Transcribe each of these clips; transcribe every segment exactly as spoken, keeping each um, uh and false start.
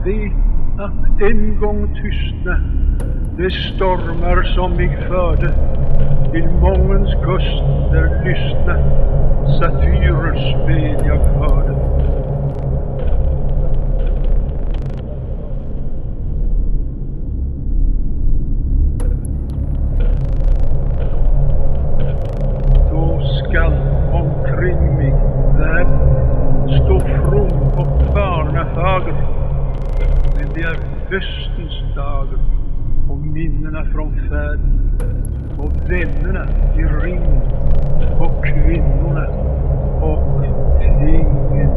vet att en gång tystna de stormar som mig förde till mångens kust där lyssna satyrers spel jag hörde. Då skall omkring mig värld stå from och barnafager, men det är höstens dagar och minnena från färden och vännerna i ring och kvinnorna och tingen.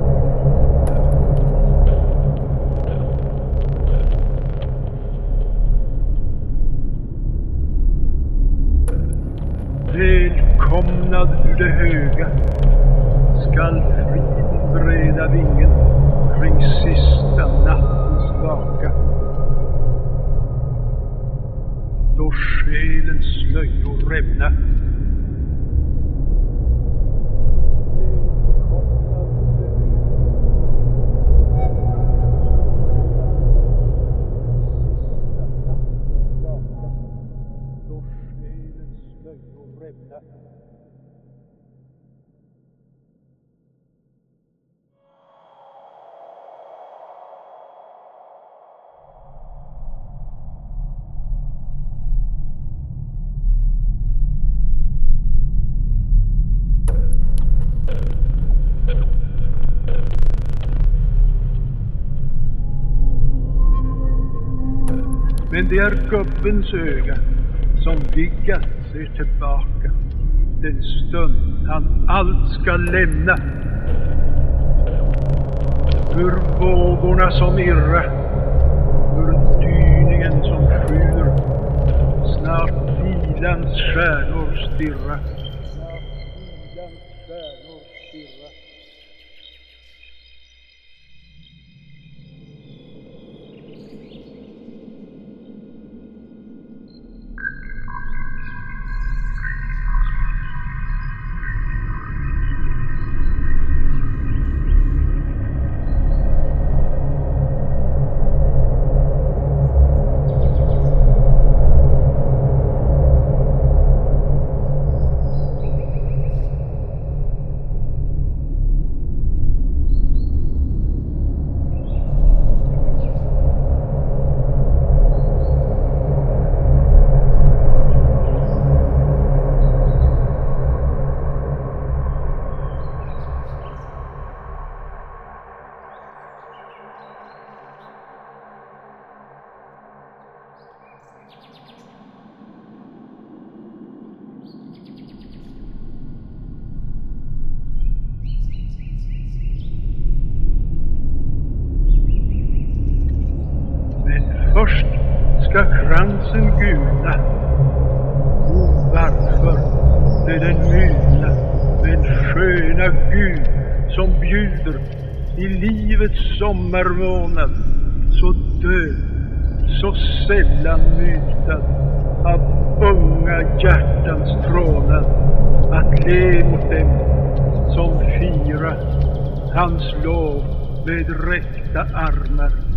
Välkomnad ur det höga skall friden breda vingen kring sista nattens vaka. Då själens slöjor rämna. Då själens slöjor rämna. Men det är gubbens öga som Vigga ser tillbaka den stund han allt ska lämna. Ur vågorna som irra, ur dyningen som skyr, snart vilans stjärnor stirra. Snart vilans stjärnor stirra. Först ska kransen gula. O, varför det den myllna, den sköna Gud som bjuder i livets sommarmånad, så död, så sällan mytad av unga hjärtans trånad, att le mot dem som fira hans lov med räckta armar.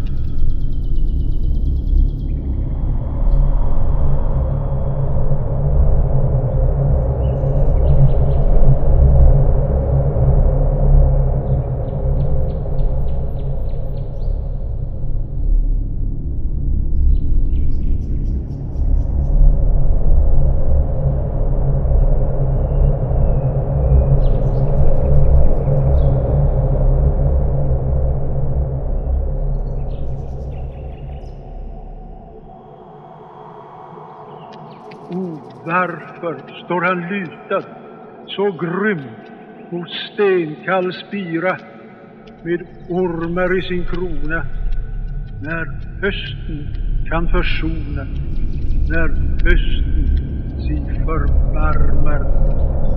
O, varför står han lutad så grymt mot stenkall spira med ormar i sin krona, när hösten kan försona, när hösten sig förbarmar.